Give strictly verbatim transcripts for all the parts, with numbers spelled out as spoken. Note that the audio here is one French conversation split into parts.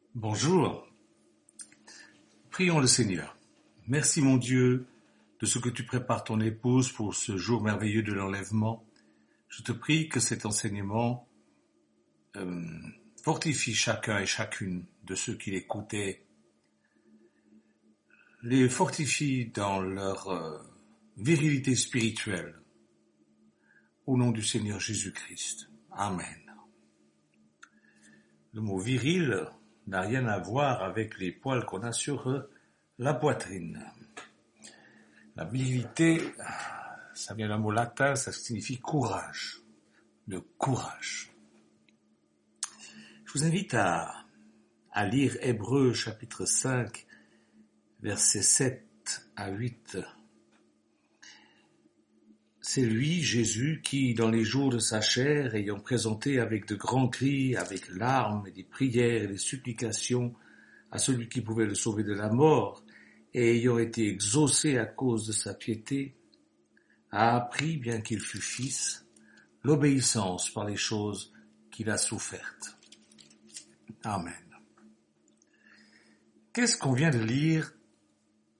Bonjour, prions le Seigneur. Merci mon Dieu de ce que tu prépares ton épouse pour ce jour merveilleux de l'enlèvement. Je te prie que cet enseignement euh, fortifie chacun et chacune de ceux qui l'écoutaient, les fortifie dans leur euh, virilité spirituelle. Au nom du Seigneur Jésus-Christ. Amen. Le mot viril n'a rien à voir avec les poils qu'on a sur la poitrine. La virilité, ça vient d'un mot latin, ça signifie courage, le courage. Je vous invite à, à lire Hébreux chapitre cinq, versets sept à huit. C'est lui, Jésus, qui, dans les jours de sa chair, ayant présenté avec de grands cris, avec larmes et des prières et des supplications à celui qui pouvait le sauver de la mort, et ayant été exaucé à cause de sa piété, a appris, bien qu'il fût fils, l'obéissance par les choses qu'il a souffertes. Amen. Qu'est-ce qu'on vient de lire là ?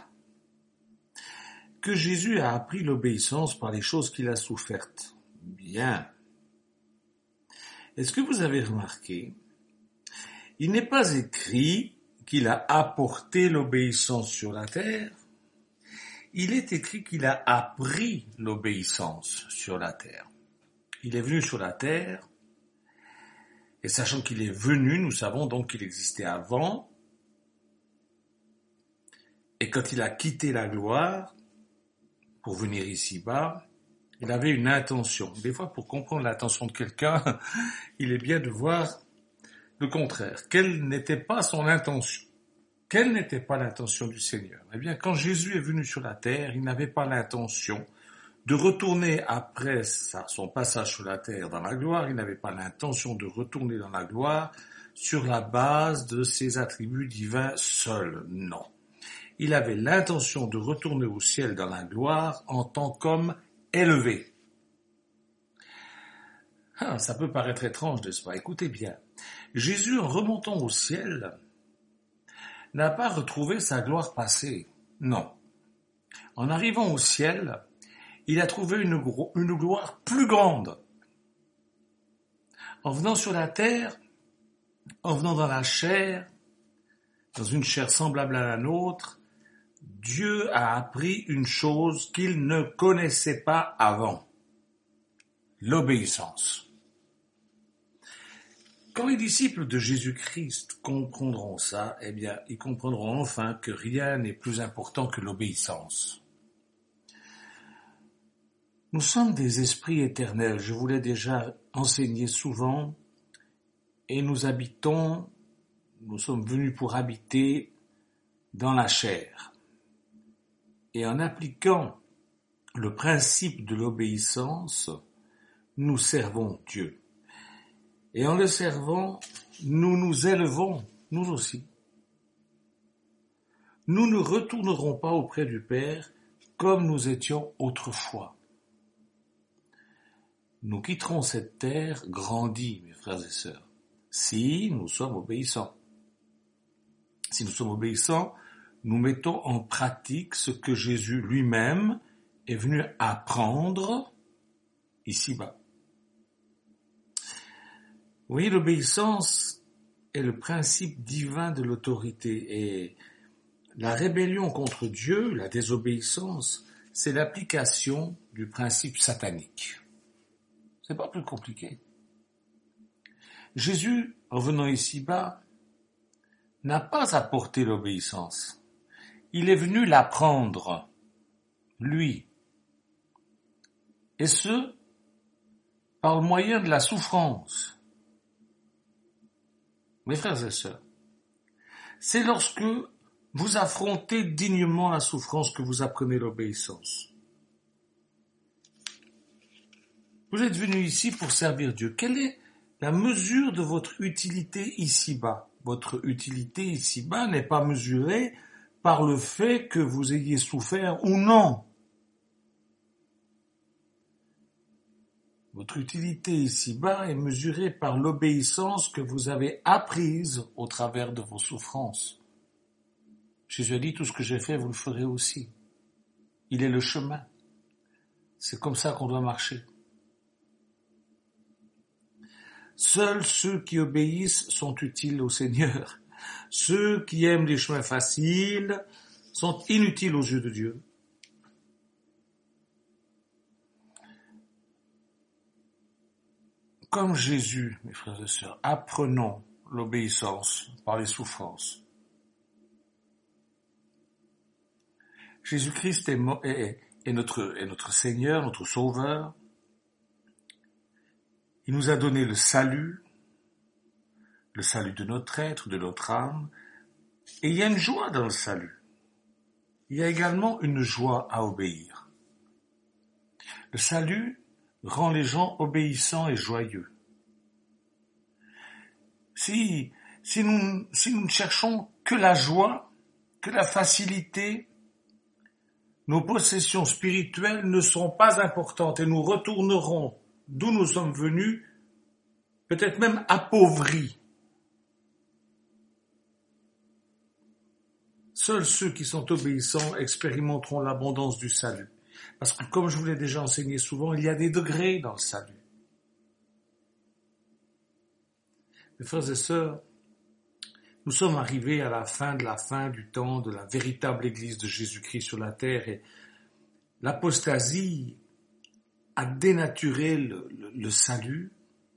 Que Jésus a appris l'obéissance par les choses qu'il a souffertes. Bien. Est-ce que vous avez remarqué ? Il n'est pas écrit qu'il a apporté l'obéissance sur la terre. Il est écrit qu'il a appris l'obéissance sur la terre. Il est venu sur la terre, et sachant qu'il est venu, nous savons donc qu'il existait avant, et quand il a quitté la gloire, pour venir ici-bas, il avait une intention. Des fois, pour comprendre l'intention de quelqu'un, il est bien de voir le contraire. Quelle n'était pas son intention ? Quelle n'était pas l'intention du Seigneur ? Eh bien, quand Jésus est venu sur la terre, il n'avait pas l'intention de retourner après sa, son passage sur la terre dans la gloire, il n'avait pas l'intention de retourner dans la gloire sur la base de ses attributs divins seuls. Non. Il avait l'intention de retourner au ciel dans la gloire en tant qu'homme élevé. Ah, ça peut paraître étrange, n'est-ce pas ? Écoutez bien. Jésus, en remontant au ciel, n'a pas retrouvé sa gloire passée. Non. En arrivant au ciel, il a trouvé une, gro- une gloire plus grande. En venant sur la terre, en venant dans la chair, dans une chair semblable à la nôtre, Dieu a appris une chose qu'il ne connaissait pas avant, l'obéissance. Quand les disciples de Jésus-Christ comprendront ça, eh bien, ils comprendront enfin que rien n'est plus important que l'obéissance. Nous sommes des esprits éternels, je vous l'ai déjà enseigné souvent, et nous habitons, nous sommes venus pour habiter dans la chair. Et en appliquant le principe de l'obéissance, nous servons Dieu. Et en le servant, nous nous élevons, nous aussi. Nous ne retournerons pas auprès du Père comme nous étions autrefois. Nous quitterons cette terre grandie, mes frères et sœurs, si nous sommes obéissants. Si nous sommes obéissants, nous mettons en pratique ce que Jésus lui-même est venu apprendre ici-bas. Vous voyez, l'obéissance est le principe divin de l'autorité et la rébellion contre Dieu, la désobéissance, c'est l'application du principe satanique. C'est pas plus compliqué. Jésus, en venant ici-bas, n'a pas apporté l'obéissance. Il est venu l'apprendre, lui. Et ce, par le moyen de la souffrance. Mes frères et sœurs, c'est lorsque vous affrontez dignement la souffrance que vous apprenez l'obéissance. Vous êtes venu ici pour servir Dieu. Quelle est la mesure de votre utilité ici-bas ? Votre utilité ici-bas n'est pas mesurée par le fait que vous ayez souffert ou non. Votre utilité ici-bas est mesurée par l'obéissance que vous avez apprise au travers de vos souffrances. Jésus a dit, tout ce que j'ai fait, vous le ferez aussi. Il est le chemin. C'est comme ça qu'on doit marcher. Seuls ceux qui obéissent sont utiles au Seigneur. Ceux qui aiment les chemins faciles sont inutiles aux yeux de Dieu. Comme Jésus, mes frères et sœurs, apprenons l'obéissance par les souffrances. Jésus-Christ est, est, est, notre, est notre Seigneur, notre Sauveur. Il nous a donné le salut, le salut de notre être, de notre âme, et il y a une joie dans le salut. Il y a également une joie à obéir. Le salut rend les gens obéissants et joyeux. Si, si nous, si nous ne cherchons que la joie, que la facilité, nos possessions spirituelles ne seront pas importantes et nous retournerons d'où nous sommes venus, peut-être même appauvris. Seuls ceux qui sont obéissants expérimenteront l'abondance du salut. Parce que, comme je vous l'ai déjà enseigné souvent, il y a des degrés dans le salut. Mes frères et sœurs, nous sommes arrivés à la fin de la fin du temps de la véritable Église de Jésus-Christ sur la terre et l'apostasie a dénaturé le, le, le salut.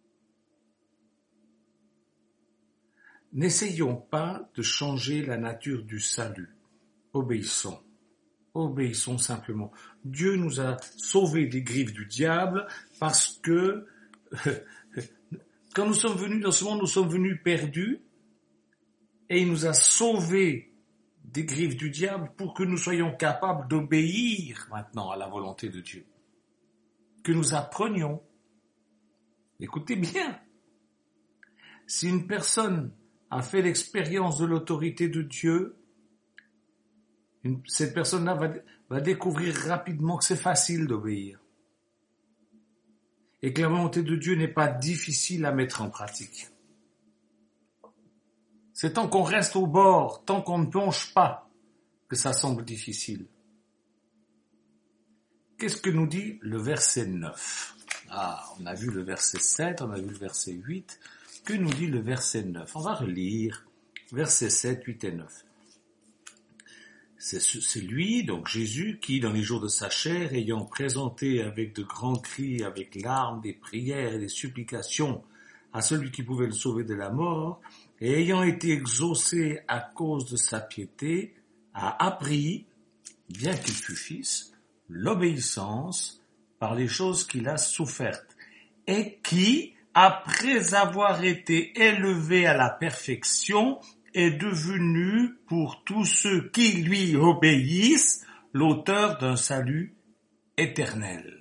N'essayons pas de changer la nature du salut. Obéissons. Obéissons simplement. Dieu nous a sauvés des griffes du diable parce que quand nous sommes venus dans ce monde, nous sommes venus perdus et il nous a sauvés des griffes du diable pour que nous soyons capables d'obéir maintenant à la volonté de Dieu. Que nous apprenions. Écoutez bien. Si une personne a fait l'expérience de l'autorité de Dieu, une, cette personne-là va, va découvrir rapidement que c'est facile d'obéir. Et que la volonté de Dieu n'est pas difficile à mettre en pratique. C'est tant qu'on reste au bord, tant qu'on ne plonge pas, que ça semble difficile. Qu'est-ce que nous dit le verset neuf? Ah, on a vu le verset sept, on a vu le verset huit. Que nous dit le verset neuf? On va relire versets sept, huit et neuf. C'est, c'est lui, donc Jésus, qui, dans les jours de sa chair, ayant présenté avec de grands cris, avec larmes, des prières et des supplications à celui qui pouvait le sauver de la mort, et ayant été exaucé à cause de sa piété, a appris, bien qu'il fût fils, l'obéissance par les choses qu'il a souffertes, et qui, après avoir été élevé à la perfection, est devenu, pour tous ceux qui lui obéissent, l'auteur d'un salut éternel.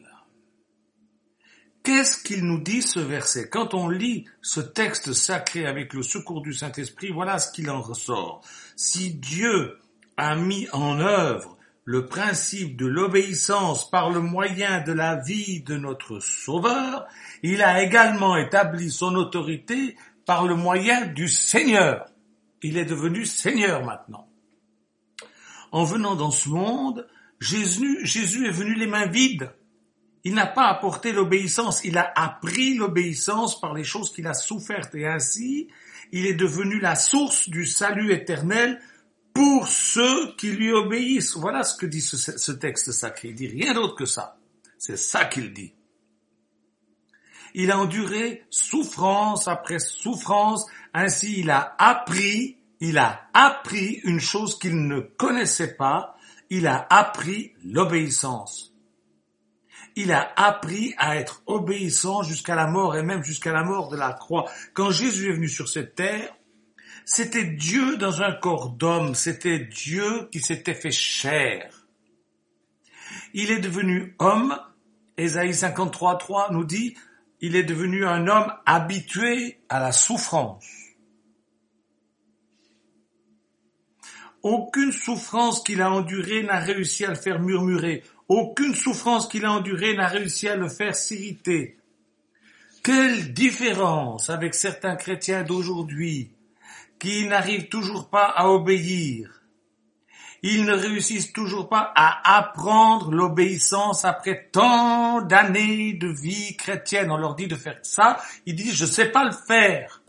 Qu'est-ce qu'il nous dit ce verset? Quand on lit ce texte sacré avec le secours du Saint-Esprit, voilà ce qu'il en ressort. Si Dieu a mis en œuvre le principe de l'obéissance par le moyen de la vie de notre Sauveur, il a également établi son autorité par le moyen du Seigneur. Il est devenu Seigneur maintenant. En venant dans ce monde, Jésus, Jésus est venu les mains vides. Il n'a pas apporté l'obéissance, il a appris l'obéissance par les choses qu'il a souffertes et ainsi, il est devenu la source du salut éternel pour ceux qui lui obéissent. Voilà ce que dit ce, ce texte sacré. Il dit rien d'autre que ça. C'est ça qu'il dit. Il a enduré souffrance après souffrance. Ainsi, il a appris, il a appris une chose qu'il ne connaissait pas. Il a appris l'obéissance. Il a appris à être obéissant jusqu'à la mort et même jusqu'à la mort de la croix. Quand Jésus est venu sur cette terre, c'était Dieu dans un corps d'homme, c'était Dieu qui s'était fait chair. Il est devenu homme, Ésaïe cinquante-trois, trois nous dit, il est devenu un homme habitué à la souffrance. Aucune souffrance qu'il a endurée n'a réussi à le faire murmurer. Aucune souffrance qu'il a endurée n'a réussi à le faire s'irriter. Quelle différence avec certains chrétiens d'aujourd'hui qui n'arrivent toujours pas à obéir. Ils ne réussissent toujours pas à apprendre l'obéissance après tant d'années de vie chrétienne. On leur dit de faire ça, ils disent je sais pas le faire.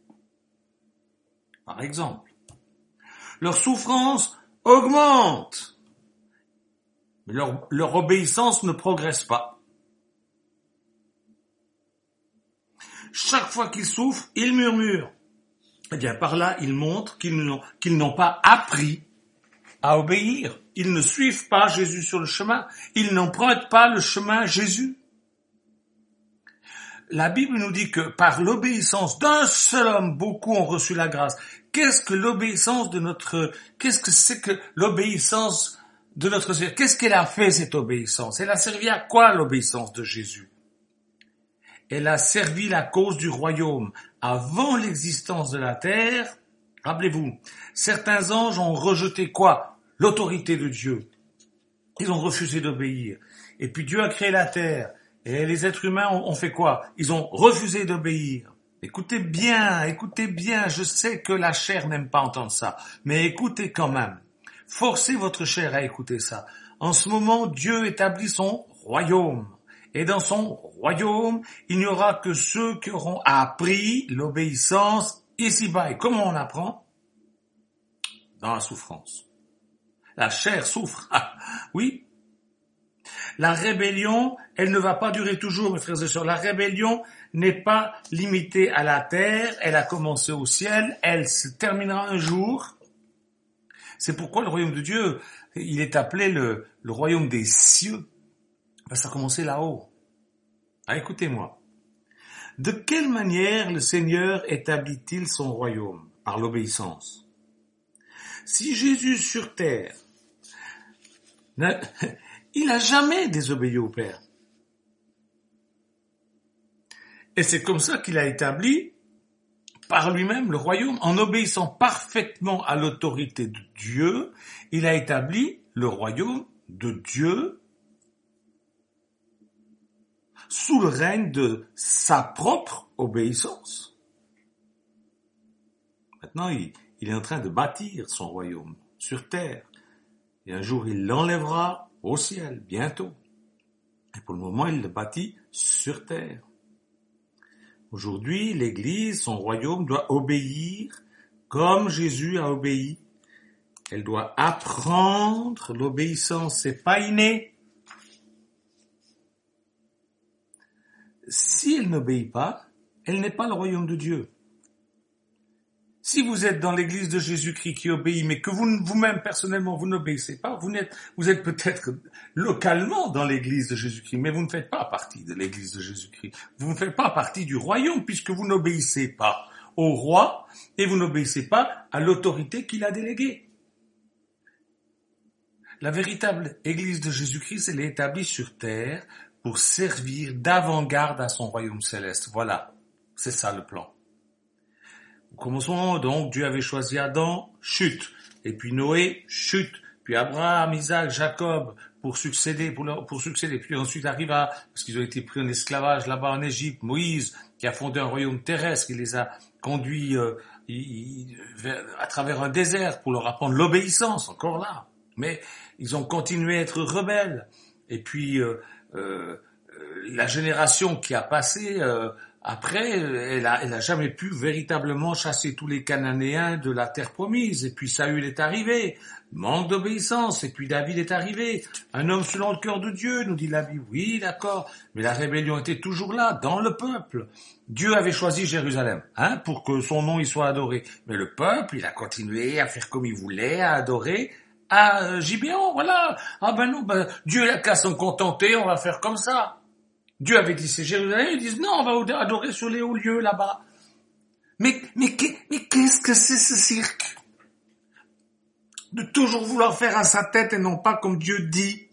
Par exemple, leur souffrance augmente, mais leur, leur obéissance ne progresse pas. Chaque fois qu'ils souffrent, ils murmurent. Eh bien, par là, ils montrent qu'ils n'ont, qu'ils n'ont pas appris à obéir. Ils ne suivent pas Jésus sur le chemin. Ils n'empruntent pas le chemin Jésus. La Bible nous dit que par l'obéissance d'un seul homme, beaucoup ont reçu la grâce. Qu'est-ce que l'obéissance de notre, qu'est-ce que c'est que l'obéissance de notre Seigneur? Qu'est-ce qu'elle a fait, cette obéissance? Elle a servi à quoi, l'obéissance de Jésus? Elle a servi la cause du royaume. Avant l'existence de la terre, rappelez-vous, certains anges ont rejeté quoi? L'autorité de Dieu. Ils ont refusé d'obéir. Et puis Dieu a créé la terre. Et les êtres humains ont, ont fait quoi? Ils ont refusé d'obéir. Écoutez bien, écoutez bien, je sais que la chair n'aime pas entendre ça, mais écoutez quand même. Forcez votre chair à écouter ça. En ce moment, Dieu établit son royaume. Et dans son royaume, il n'y aura que ceux qui auront appris l'obéissance ici-bas. Et comment on apprend? Dans la souffrance. La chair souffre. Ah, oui. La rébellion, elle ne va pas durer toujours, mes frères et sœurs. La rébellion n'est pas limitée à la terre. Elle a commencé au ciel. Elle se terminera un jour. C'est pourquoi le royaume de Dieu, il est appelé le, le royaume des cieux. Ça a commencé là-haut. Ah, écoutez-moi. De quelle manière le Seigneur établit-il son royaume? Par l'obéissance. Si Jésus sur terre, il n'a jamais désobéi au Père. Et c'est comme ça qu'il a établi par lui-même le royaume. En obéissant parfaitement à l'autorité de Dieu, il a établi le royaume de Dieu sous le règne de sa propre obéissance. Maintenant, il, il est en train de bâtir son royaume sur terre. Et un jour, il l'enlèvera au ciel, bientôt. Et pour le moment, il le bâtit sur terre. Aujourd'hui, l'Église, son royaume, doit obéir comme Jésus a obéi. Elle doit apprendre l'obéissance. C'est pas inné. Si elle n'obéit pas, elle n'est pas le royaume de Dieu. Si vous êtes dans l'église de Jésus-Christ qui obéit, mais que vous, vous-même, personnellement, vous n'obéissez pas, vous n'êtes, vous êtes peut-être localement dans l'église de Jésus-Christ, mais vous ne faites pas partie de l'église de Jésus-Christ. Vous ne faites pas partie du royaume, puisque vous n'obéissez pas au roi, et vous n'obéissez pas à l'autorité qu'il a déléguée. La véritable église de Jésus-Christ, elle est établie sur terre, pour servir d'avant-garde à son royaume céleste. Voilà, c'est ça le plan. Commençons donc, Dieu avait choisi Adam, chute, et puis Noé, chute, puis Abraham, Isaac, Jacob, pour succéder, pour, leur, pour succéder, puis ensuite arrive à, parce qu'ils ont été pris en esclavage là-bas en Égypte, Moïse, qui a fondé un royaume terrestre, qui les a conduits euh, il, vers, à travers un désert pour leur apprendre l'obéissance, encore là. Mais ils ont continué à être rebelles. Et puis, euh, Euh, la génération qui a passé euh, après, elle a, elle a jamais pu véritablement chasser tous les Cananéens de la terre promise. Et puis Saül est arrivé, manque d'obéissance. Et puis David est arrivé, un homme selon le cœur de Dieu, nous dit la Bible. Oui, d'accord, mais la rébellion était toujours là, dans le peuple. Dieu avait choisi Jérusalem, hein, pour que son nom y soit adoré. Mais le peuple, il a continué à faire comme il voulait, à adorer. Ah, Gibéon, voilà. Ah ben non, ben, Dieu n'a qu'à s'en contenter, on va faire comme ça. Dieu avait dit c'est Jérusalem, ils disent non, on va adorer sur les hauts lieux là-bas. Mais, mais, mais qu'est-ce que c'est ce cirque? De toujours vouloir faire à sa tête et non pas comme Dieu dit.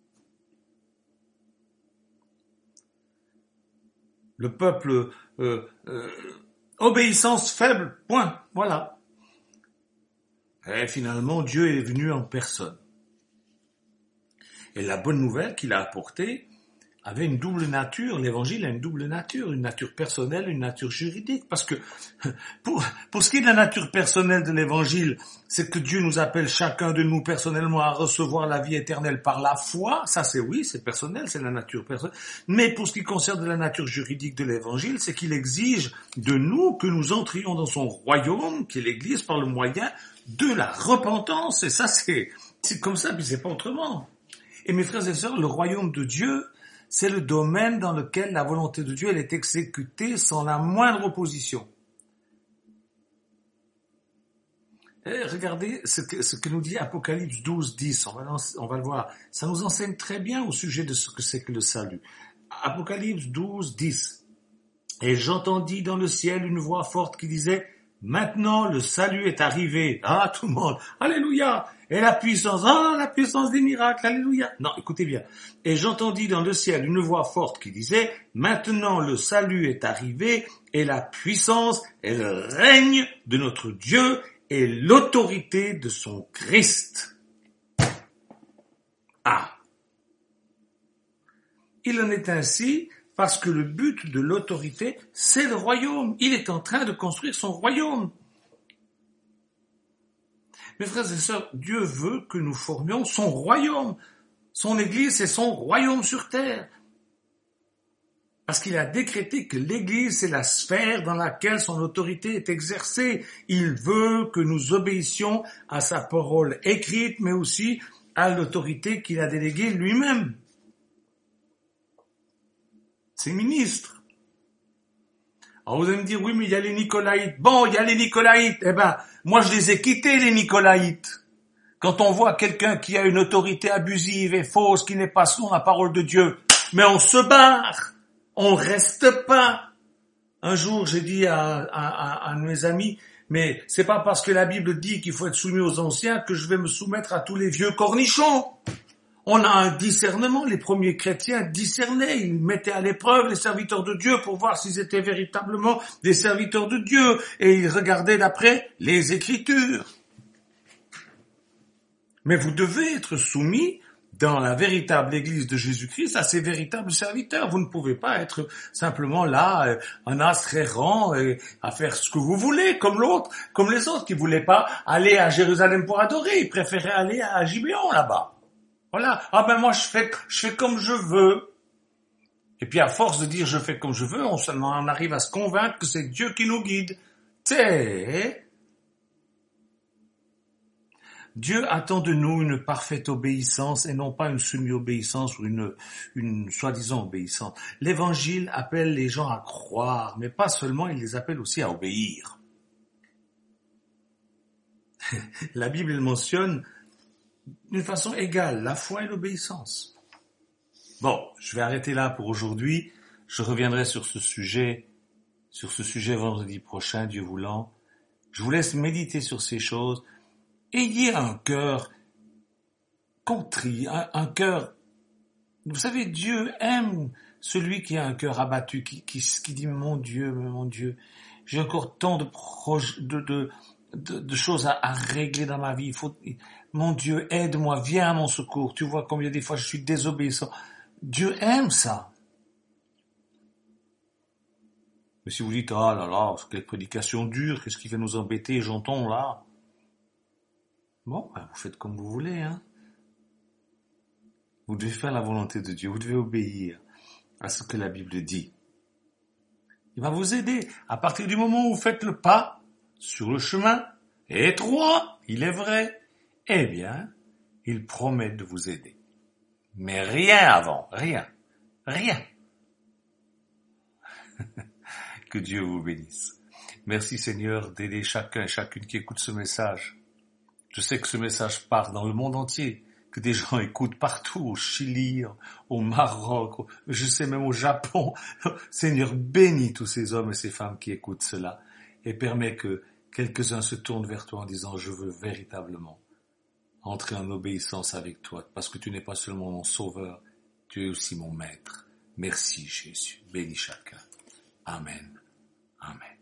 Le peuple, euh, euh, obéissance faible, point, voilà. Et finalement, Dieu est venu en personne. Et la bonne nouvelle qu'il a apportée avait une double nature. L'évangile a une double nature, une nature personnelle, une nature juridique. Parce que pour, pour ce qui est de la nature personnelle de l'évangile, c'est que Dieu nous appelle chacun de nous personnellement à recevoir la vie éternelle par la foi. Ça c'est oui, c'est personnel, c'est la nature personnelle. Mais pour ce qui concerne la nature juridique de l'évangile, c'est qu'il exige de nous que nous entrions dans son royaume, qui est l'Église, par le moyen de la repentance. Et ça c'est, c'est comme ça, puis c'est pas autrement. Et mes frères et sœurs, le royaume de Dieu, c'est le domaine dans lequel la volonté de Dieu elle est exécutée sans la moindre opposition. Et regardez ce que, ce que nous dit Apocalypse douze, dix, on va, on va le voir. Ça nous enseigne très bien au sujet de ce que c'est que le salut. Apocalypse douze, dix. Et j'entendis dans le ciel une voix forte qui disait, maintenant le salut est arrivé. Ah, tout le monde, alléluia. Et la puissance, ah, la puissance des miracles, alléluia. Non, écoutez bien. Et j'entendis dans le ciel une voix forte qui disait, maintenant le salut est arrivé et la puissance et le règne de notre Dieu et l'autorité de son Christ. Ah. Il en est ainsi parce que le but de l'autorité, c'est le royaume. Il est en train de construire son royaume. Mes frères et sœurs, Dieu veut que nous formions son royaume. Son Église, c'est son royaume sur terre. Parce qu'il a décrété que l'Église, c'est la sphère dans laquelle son autorité est exercée. Il veut que nous obéissions à sa parole écrite, mais aussi à l'autorité qu'il a déléguée lui-même. Ses ministres. Alors vous allez me dire, oui, mais il y a les Nicolaïtes. Bon, il y a les Nicolaïtes. Eh ben, moi je les ai quittés, les Nicolaïtes. Quand on voit quelqu'un qui a une autorité abusive et fausse, qui n'est pas selon la parole de Dieu, mais on se barre. On reste pas. Un jour, j'ai dit à, à, à, à mes amis, mais c'est pas parce que la Bible dit qu'il faut être soumis aux anciens que je vais me soumettre à tous les vieux cornichons. On a un discernement, les premiers chrétiens discernaient, ils mettaient à l'épreuve les serviteurs de Dieu pour voir s'ils étaient véritablement des serviteurs de Dieu, et ils regardaient d'après les Écritures. Mais vous devez être soumis dans la véritable Église de Jésus-Christ à ces véritables serviteurs. Vous ne pouvez pas être simplement là, un astre errant, à faire ce que vous voulez, comme l'autre, comme les autres qui ne voulaient pas aller à Jérusalem pour adorer, ils préféraient aller à Gibéon là-bas. Voilà. Ah ben moi je fais, je fais comme je veux. Et puis à force de dire je fais comme je veux, on, on arrive à se convaincre que c'est Dieu qui nous guide. C'est Dieu attend de nous une parfaite obéissance et non pas une semi-obéissance ou une, une soi-disant obéissance. L'Évangile appelle les gens à croire, mais pas seulement, il les appelle aussi à obéir. La Bible elle mentionne d'une façon égale la foi et l'obéissance. Bon, je vais arrêter là pour aujourd'hui. Je reviendrai sur ce sujet, sur ce sujet vendredi prochain, Dieu voulant. Je vous laisse méditer sur ces choses. Ayez un cœur contrit, un, un cœur... Vous savez, Dieu aime celui qui a un cœur abattu, qui, qui, qui dit « Mon Dieu, mon Dieu, j'ai encore tant de, proje- de, de, de, de choses à, à régler dans ma vie. Il faut, mon Dieu, aide-moi, viens à mon secours. Tu vois combien des fois je suis désobéissant. » Dieu aime ça. Mais si vous dites « Ah là là, quelle prédication dure, qu'est-ce qui va nous embêter, j'entends là ?» Bon, ben, vous faites comme vous voulez, hein. Vous devez faire la volonté de Dieu, vous devez obéir à ce que la Bible dit. Il va vous aider. À partir du moment où vous faites le pas sur le chemin, étroit, il est vrai, eh bien, il promet de vous aider. Mais rien avant, rien, rien. Que Dieu vous bénisse. Merci Seigneur d'aider chacun et chacune qui écoute ce message. Je sais que ce message part dans le monde entier, que des gens écoutent partout, au Chili, au Maroc, au, je sais même au Japon. Seigneur, bénis tous ces hommes et ces femmes qui écoutent cela et permets que quelques-uns se tournent vers toi en disant « Je veux véritablement entrer en obéissance avec toi, parce que tu n'es pas seulement mon sauveur, tu es aussi mon maître. Merci Jésus. Bénis chacun. Amen. Amen.